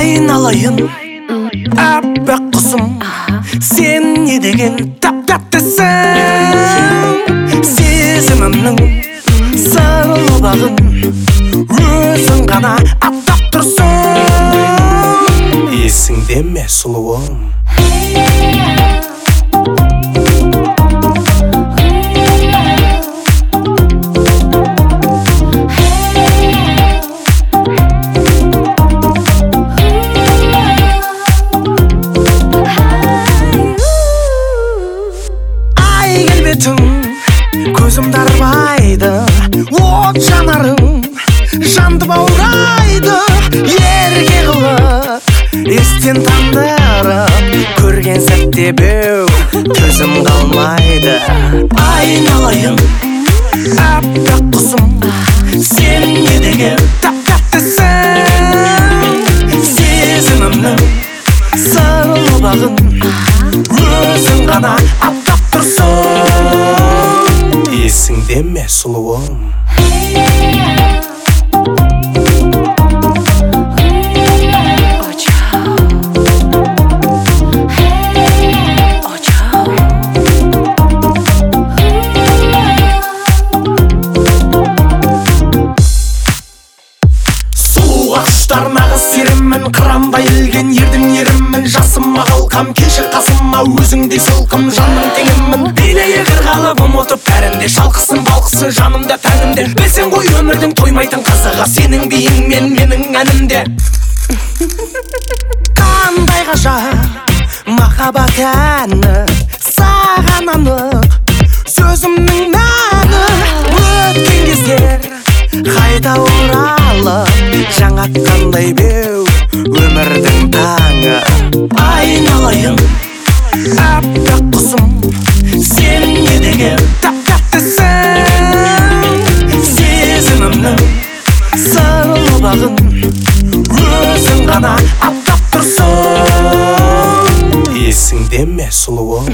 айналайын аппақ құсым, сен не деген тәп-тәттісің. Сезімімнің сырлы бағын өзің ғана аттап тұрсың. Есіңде ме сұлуым? Көзім дарбайды, от жанарың жанды баурайды. Ерге қылып, естен тандырып, көрген сәтте беу төзім қалмайды. Айналайын аппақ құсым, сен не деген тәп-тәттісің. Сезімімнің сырлы бағын өзің ғана аттап тұрсың. Есіңде ме сұлуым? Сұлуға құштар нағыз серіммін, қырандай ілген ердің еріммін. Жасыма қалқам, келші қасыма, өзіңдей сылқым, жанның теңіммін. Билейі қырғалып ұмытып бәрінде, шалқысын балқысын жанымда тәнімде. Білсен ғой өмірдің тоймайтын қызығы, сенің биің мен менің әнімде. Қандай ғажап махаббат әні, саған анық сөзімнің мәні. Өткен кездер қайта оралып, жаңартқандай беу өмірдің таңы. Айналайын аппақ құсым, сен не деген тәп-тәттісің. Сезімімнің сырлы бағын өзің ғана аттап тұрсың. Есіңде ме сұлуым?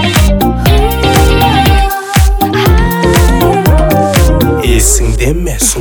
Есіңде ме